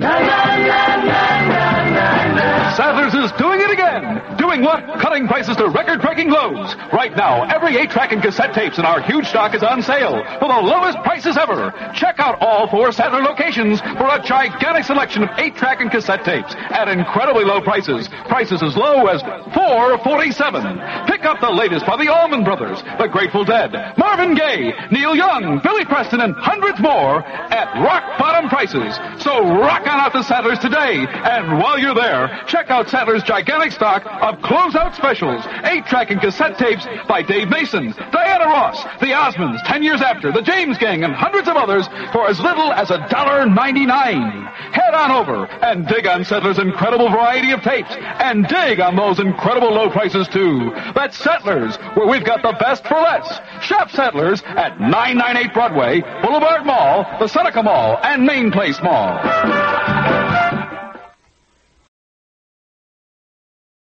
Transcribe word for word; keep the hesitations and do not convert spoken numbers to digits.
Sadler's is doing it again. Doing what? Cutting prices to record-breaking lows. Right now, every eight-track and cassette tapes in our huge stock is on sale for the lowest prices ever. Check out all four Sadler locations for a gigantic selection of eight-track and cassette tapes at incredibly low prices. Prices as low as four forty-seven. Pick up the latest by the Allman Brothers, the Grateful Dead, Marvin Gaye, Neil Young, Billy Preston, and hundreds more at rock-bottom prices. So rock on out to Sadler's today. And while you're there, check out Sadler's gigantic stock of closeout specials, eight-track and cassette tapes by Dave Mason, Diana Ross, the Osmonds, Ten Years After, the James Gang, and hundreds of others for as little as one dollar ninety-nine. Head on over and dig on Sadler's incredible variety of tapes, and dig on those incredible low prices, too. That's Sadler's, where we've got the best for less. Shop Sadler's at nine ninety-eight Broadway, Boulevard Mall, the Seneca Mall, and Main Place Mall.